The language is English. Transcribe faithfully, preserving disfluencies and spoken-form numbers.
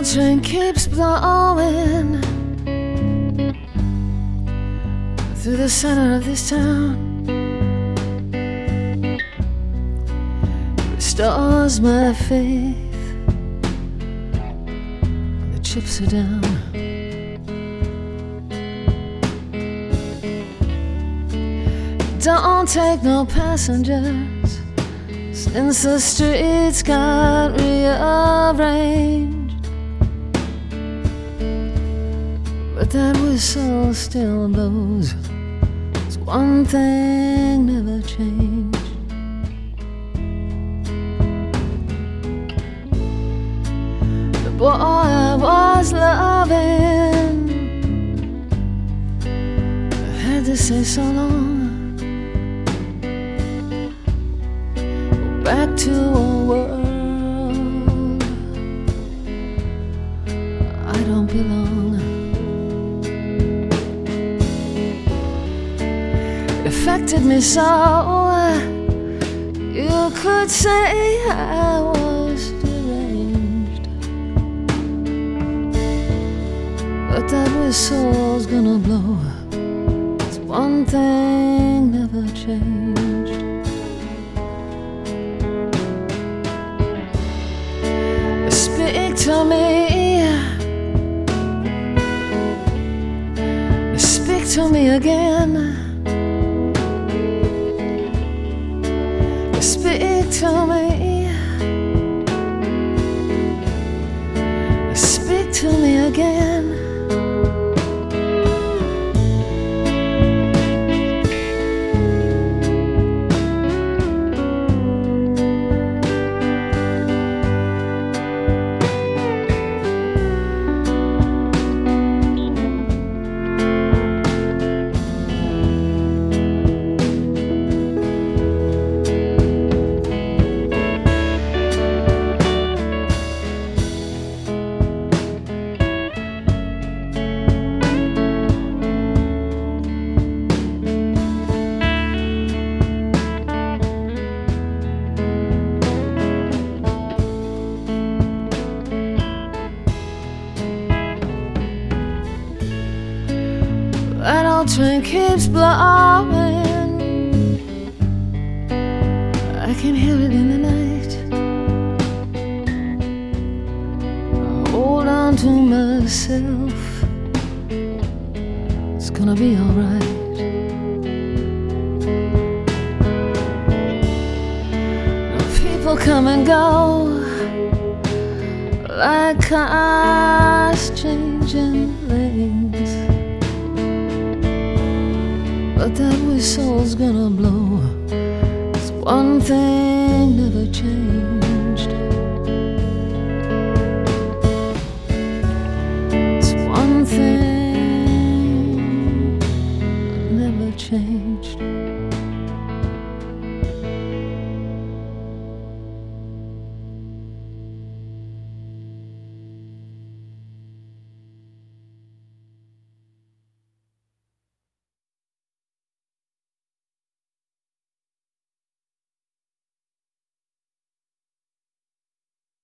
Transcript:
old train keeps blowing through the center of this town. Restores my faith. The chips are down. Don't take no passengers since the streets got rearranged. But that whistle still blows. It's one thing never changed. The boy I was loving, I had to say so long. Back to a world I don't belong. It affected me so, you could say I was deranged. But that whistle's gonna blow. It's one thing never changed. Speak to me, speak to me again. Speak to me, speak to me again. That old train keeps blowing. I can hear it in the night. I hold on to myself. It's gonna be alright. Now people come and go like cars changing lanes. But that whistle's gonna blow. It's one thing never changed.